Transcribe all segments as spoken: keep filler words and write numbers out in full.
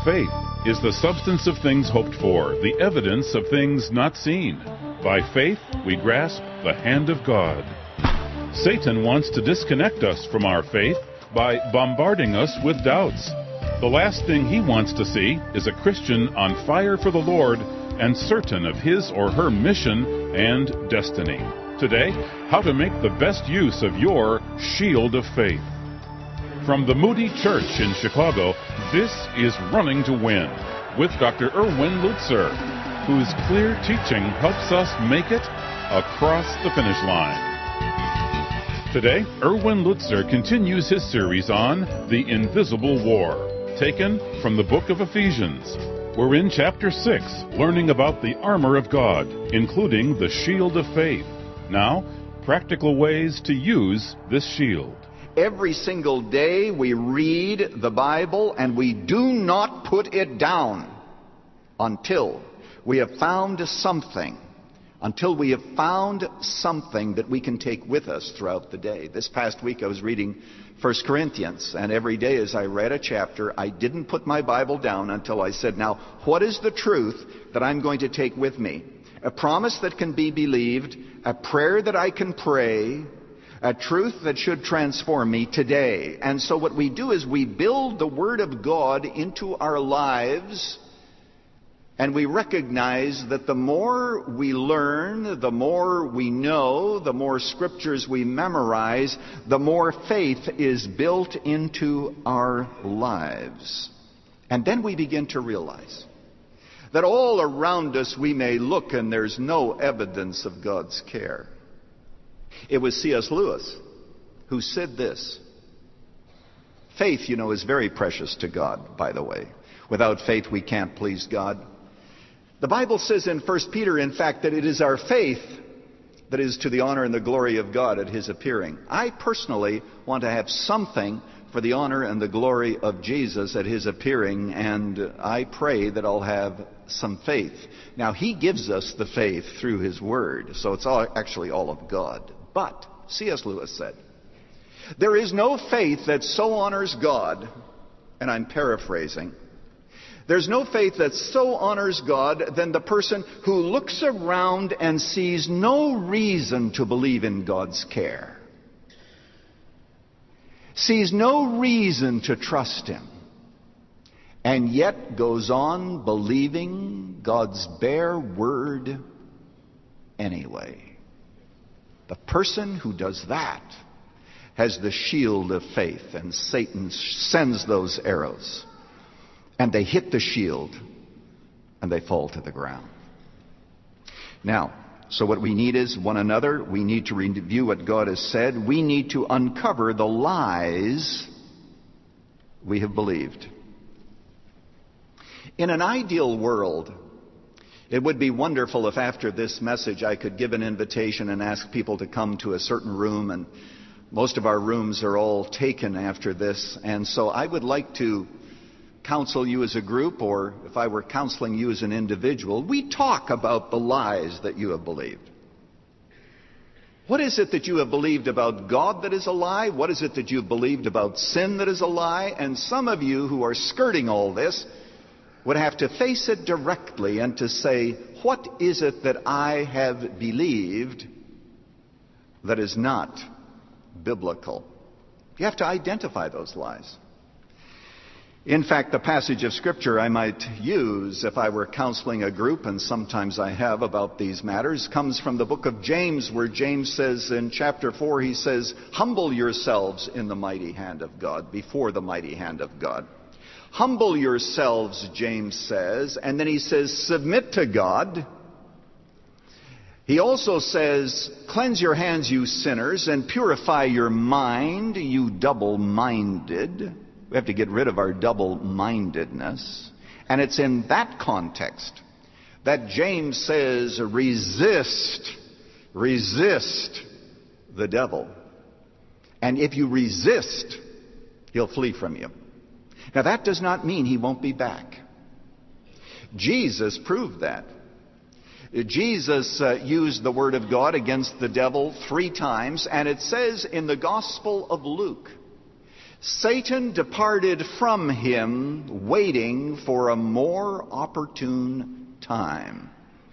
Faith is the substance of things hoped for, the evidence of things not seen. By faith, we grasp the hand of God. Satan wants to disconnect us from our faith by bombarding us with doubts. The last thing he wants to see is a Christian on fire for the Lord and certain of his or her mission and destiny. Today, how to make the best use of your shield of faith. From the Moody Church in Chicago, this is Running to Win with Doctor Erwin Lutzer, whose clear teaching helps us make it across the finish line. Today, Erwin Lutzer continues his series on The Invisible War, taken from the book of Ephesians. We're in chapter six, learning about the armor of God, including the shield of faith. Now, practical ways to use this shield. Every single day we read the Bible and we do not put it down until we have found something, until we have found something that we can take with us throughout the day. This past week I was reading First Corinthians, and every day as I read a chapter, I didn't put my Bible down until I said, now, what is the truth that I'm going to take with me? A promise that can be believed, a prayer that I can pray, a truth that should transform me today. And so what we do is we build the Word of God into our lives, and we recognize that the more we learn, the more we know, the more scriptures we memorize, the more faith is built into our lives. And then we begin to realize that all around us we may look and there's no evidence of God's care. It was C S Lewis who said this. Faith, you know, is very precious to God, by the way. Without faith, we can't please God. The Bible says in First Peter, in fact, that it is our faith that is to the honor and the glory of God at His appearing. I personally want to have something for the honor and the glory of Jesus at His appearing, and I pray that I'll have some faith. Now, He gives us the faith through His Word, so it's all, actually all of God. But, C S Lewis said, there is no faith that so honors God, and I'm paraphrasing, there's no faith that so honors God than the person who looks around and sees no reason to believe in God's care, sees no reason to trust Him, and yet goes on believing God's bare word anyway. The person who does that has the shield of faith, and Satan sends those arrows, and they hit the shield, and they fall to the ground. Now, so what we need is one another. We need to review what God has said. We need to uncover the lies we have believed. In an ideal world, it would be wonderful if after this message I could give an invitation and ask people to come to a certain room, and most of our rooms are all taken after this, and so I would like to counsel you as a group, or if I were counseling you as an individual, we talk about the lies that you have believed. What is it that you have believed about God that is a lie? What is it that you have believed about sin that is a lie? And some of you who are skirting all this would have to face it directly and to say, what is it that I have believed that is not biblical? You have to identify those lies. In fact, the passage of Scripture I might use if I were counseling a group, and sometimes I have about these matters, comes from the book of James, where James says in chapter four, he says, humble yourselves in the mighty hand of God, before the mighty hand of God. Humble yourselves, James says, and then he says, submit to God. He also says, cleanse your hands, you sinners, and purify your mind, you double-minded. We have to get rid of our double-mindedness. And it's in that context that James says, resist, resist the devil. And if you resist, he'll flee from you. Now, that does not mean he won't be back. Jesus proved that. Jesus uh, used the Word of God against the devil three times, and it says in the Gospel of Luke, Satan departed from him, waiting for a more opportune time.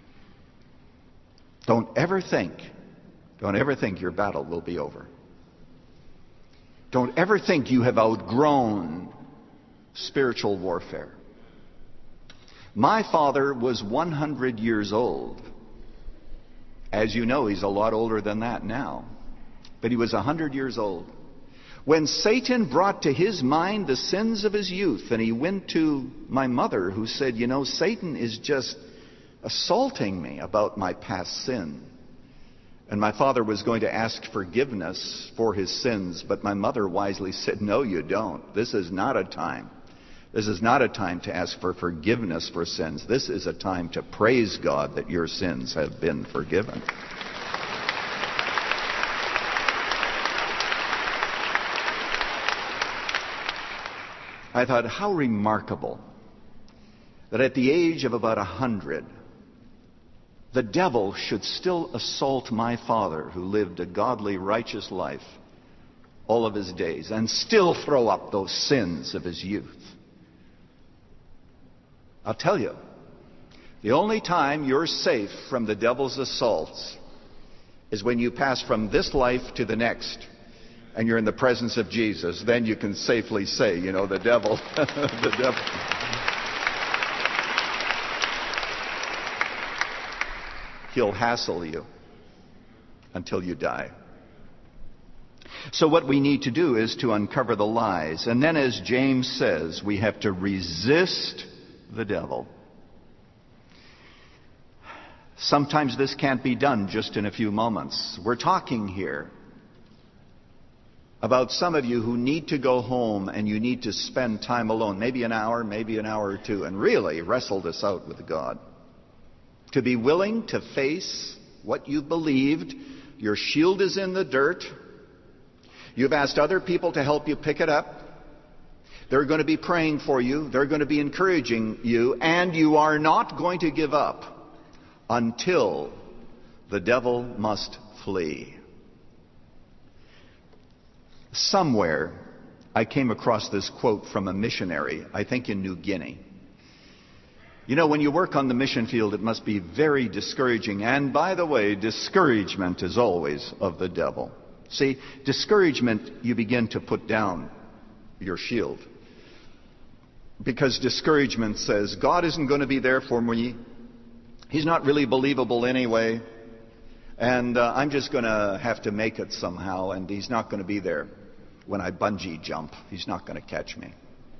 Don't ever think, don't ever think your battle will be over. Don't ever think you have outgrown spiritual warfare. My father was one hundred years old. As you know, he's a lot older than that now. But he was one hundred years old when Satan brought to his mind the sins of his youth. And he went to my mother, who said, you know, Satan is just assaulting me about my past sin. And my father was going to ask forgiveness for his sins, but my mother wisely said, no, you don't. This is not a time. This is not a time to ask for forgiveness for sins. This is a time to praise God that your sins have been forgiven. I thought, how remarkable that at the age of about a hundred, the devil should still assault my father, who lived a godly, righteous life all of his days, and still throw up those sins of his youth. I'll tell you, the only time you're safe from the devil's assaults is when you pass from this life to the next, and you're in the presence of Jesus. Then you can safely say, you know, the devil, the devil. He'll hassle you until you die. So what we need to do is to uncover the lies. And then, as James says, we have to resist the devil. Sometimes this can't be done just in a few moments. We're talking here about some of you who need to go home and you need to spend time alone, maybe an hour, maybe an hour or two, and really wrestle this out with God. To be willing to face what you believed. Your shield is in the dirt. You've asked other people to help you pick it up. They're going to be praying for you. They're going to be encouraging you. And you are not going to give up until the devil must flee. Somewhere I came across this quote from a missionary, I think in New Guinea. You know, when you work on the mission field, it must be very discouraging. And by the way, discouragement is always of the devil. See, discouragement, you begin to put down your shield. Because discouragement says, God isn't going to be there for me. He's not really believable anyway. And uh, I'm just going to have to make it somehow. And he's not going to be there when I bungee jump. He's not going to catch me.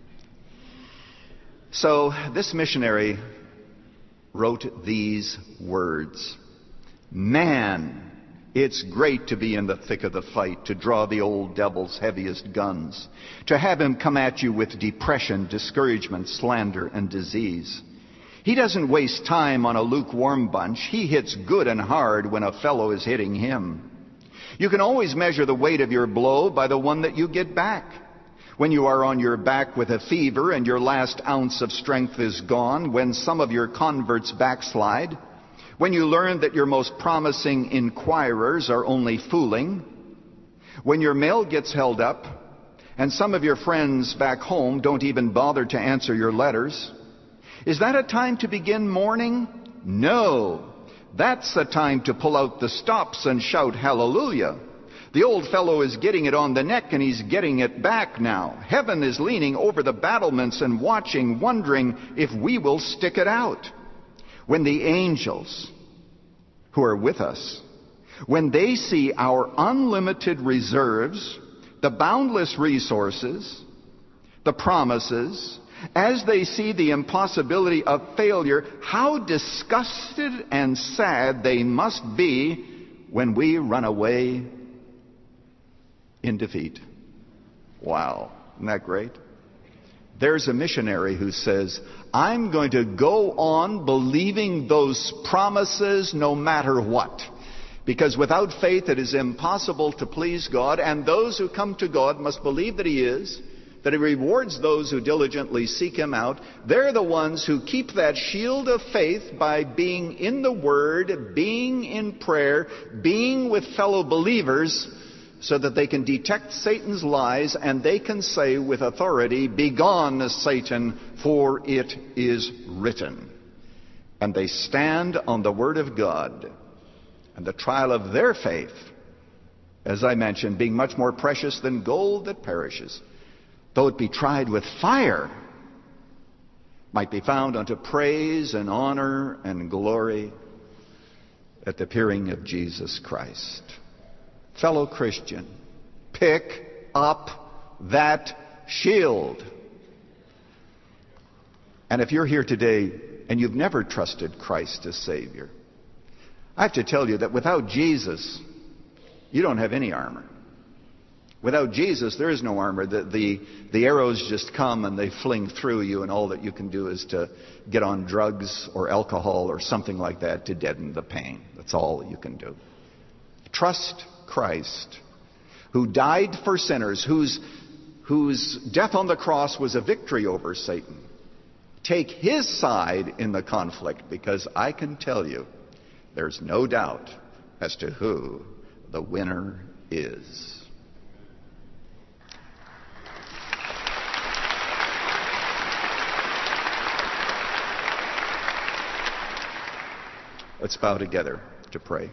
So this missionary wrote these words. Man, it's great to be in the thick of the fight, to draw the old devil's heaviest guns, to have him come at you with depression, discouragement, slander, and disease. He doesn't waste time on a lukewarm bunch. He hits good and hard when a fellow is hitting him. You can always measure the weight of your blow by the one that you get back. When you are on your back with a fever and your last ounce of strength is gone, when some of your converts backslide, when you learn that your most promising inquirers are only fooling, when your mail gets held up and some of your friends back home don't even bother to answer your letters, is that a time to begin mourning? No. That's a time to pull out the stops and shout hallelujah. The old fellow is getting it on the neck and he's getting it back now. Heaven is leaning over the battlements and watching, wondering if we will stick it out. When the angels who are with us, when they see our unlimited reserves, the boundless resources, the promises, as they see the impossibility of failure, how disgusted and sad they must be when we run away in defeat. Wow, isn't that great? There's a missionary who says, I'm going to go on believing those promises no matter what. Because without faith it is impossible to please God, and those who come to God must believe that He is, that He rewards those who diligently seek Him out. They're the ones who keep that shield of faith by being in the Word, being in prayer, being with fellow believers, so that they can detect Satan's lies and they can say with authority, "Begone, Satan, for it is written." And they stand on the Word of God. And the trial of their faith, as I mentioned, being much more precious than gold that perishes, though it be tried with fire, might be found unto praise and honor and glory at the appearing of Jesus Christ. Fellow Christian, pick up that shield. And if you're here today and you've never trusted Christ as Savior, I have to tell you that without Jesus, you don't have any armor. Without Jesus, there is no armor. The, the, the arrows just come and they fling through you, and all that you can do is to get on drugs or alcohol or something like that to deaden the pain. That's all you can do. Trust Christ, who died for sinners, whose, whose death on the cross was a victory over Satan. Take his side in the conflict, because I can tell you, there's no doubt as to who the winner is. Let's bow together to pray.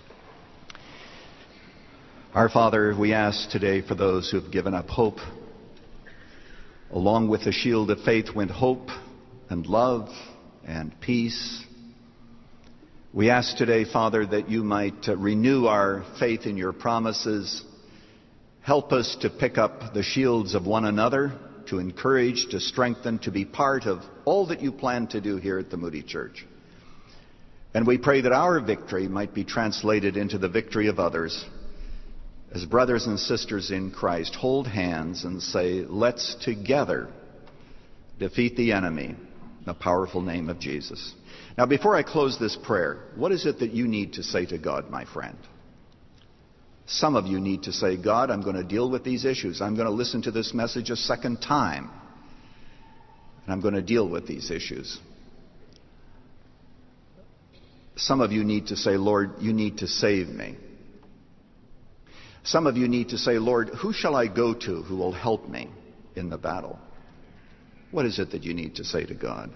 Our Father, we ask today for those who have given up hope. Along with the shield of faith went hope and love and peace. We ask today, Father, that you might uh, renew our faith in your promises. Help us to pick up the shields of one another, to encourage, to strengthen, to be part of all that you plan to do here at the Moody Church. And we pray that our victory might be translated into the victory of others. As brothers and sisters in Christ, hold hands and say, "Let's together defeat the enemy in the powerful name of Jesus." Now, before I close this prayer, what is it that you need to say to God, my friend? Some of you need to say, "God, I'm going to deal with these issues. I'm going to listen to this message a second time. And I'm going to deal with these issues." Some of you need to say, "Lord, you need to save me." Some of you need to say, "Lord, who shall I go to who will help me in the battle?" What is it that you need to say to God?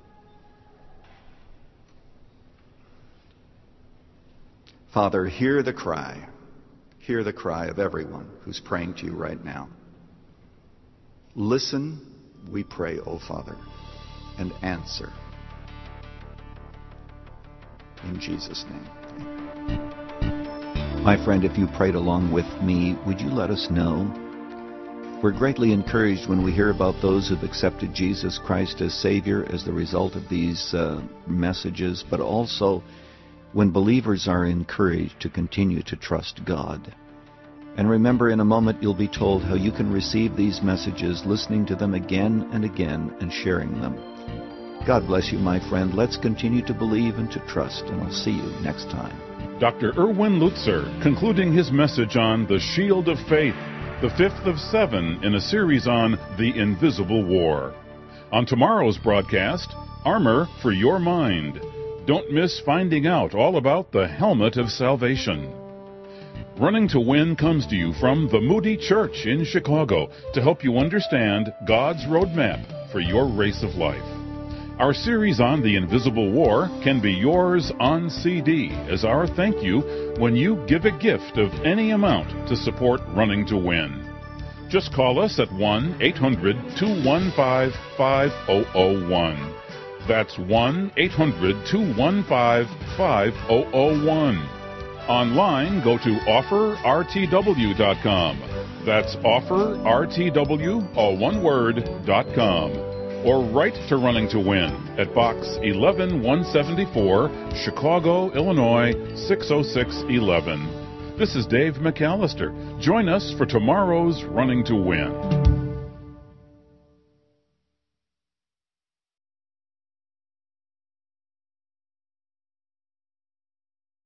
Father, hear the cry. Hear the cry of everyone who's praying to you right now. Listen, we pray, O Father, and answer. In Jesus' name. My friend, if you prayed along with me, would you let us know? We're greatly encouraged when we hear about those who've accepted Jesus Christ as Savior as the result of these uh, messages, but also when believers are encouraged to continue to trust God. And remember, in a moment you'll be told how you can receive these messages, listening to them again and again and sharing them. God bless you, my friend. Let's continue to believe and to trust, and I'll see you next time. Doctor Erwin Lutzer, concluding his message on the Shield of Faith, the fifth of seven in a series on the Invisible War. On tomorrow's broadcast, Armor for Your Mind. Don't miss finding out all about the Helmet of Salvation. Running to Win comes to you from the Moody Church in Chicago to help you understand God's roadmap for your race of life. Our series on the Invisible War can be yours on C D as our thank you when you give a gift of any amount to support Running to Win. Just call us at one eight hundred two one five five zero zero one. That's one eight hundred two one five five zero zero one. Online, go to offer r t w dot com. That's offer r t w, all one word, dot com. Or write to Running to Win at Box eleven one seventy-four, Chicago, Illinois six oh six one one. This is Dave McAllister. Join us for tomorrow's Running to Win.